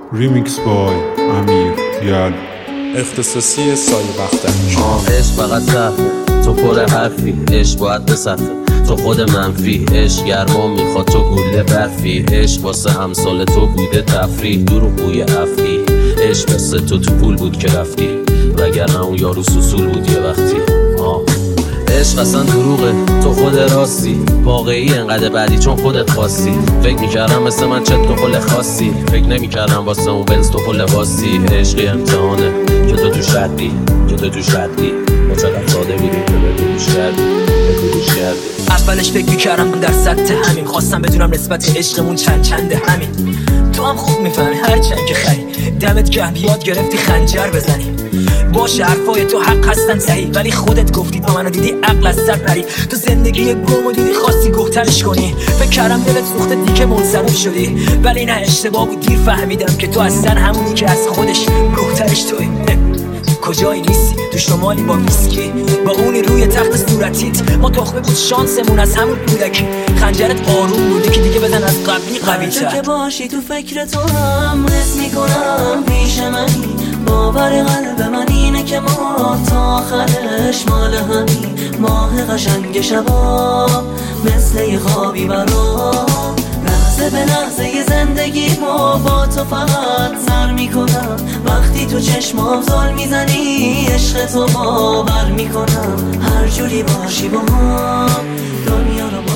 ریمیکس بای امیر یل اختصاصی سایه بختک. عشق فقط صفه، تو پر حرفی، عشق باید بصفه، تو خود منفی، عشق گرما میخواد تو گوله برفی، عشق واسه امثال تو بوده تفریح، دروغ بوی افتی، عشق قصه تو پول بود که رفتی، وگرنه اون یارو سوسول بود یه وقتی. عشق اصلا دروغه، تو خود راستی، واقعی انقدر بعدی چون خودت خواستی. فکر میکردم مثل من چت تو خل خاصی، فکر نمیکردم واسه اون بنز تو خل واستی. عشقی امتحانه که تو توش ردی، که تو توش ردی، ما چقدر ساده بیدیم که بدونیش کردی، بدونیش کردی. اولش فکر میکردم در سطح همین، خواستم بدونم نسبت عشقمون چنده همین. تو هم خوب میفهمی هرچند که خری، دمت گرم یاد گرفتی خنجر بزنی. باشه حرفای تو حق هستن صحیح، ولی خودت گفتی تا منو دیدی عقل از سر پری. تو زندگی گمو دیدی خواستی گفترش کنی، فکر کردم دلت سوخته دیگه منصرف شدی، ولی نه اشتباه بود دیر فهمیدم که تو اصلا همونی که از خودش روحترش توی. کجایی نیستی تو شمالی با ویسکی، با اونی روی تخت صورتیت، ما تخمه بود شانسمون از همون کودکی. خنجرت آروم بودی که دیگه بزن از قبلی قوی‌تر. که باشی تو فکر تو هم حس میکنم پیش منی، باور قلب من اینه که ما تا آخرش مال همین. ماه قشنگ شبا مثل یه خوابی برام، لحظه به لحظه یه زندگی ما با تو فقط سر میکنم. وقتی تو چشمام زل میزنی عشق تو باور میکنم، هر جوری باشی با هم دنیا رو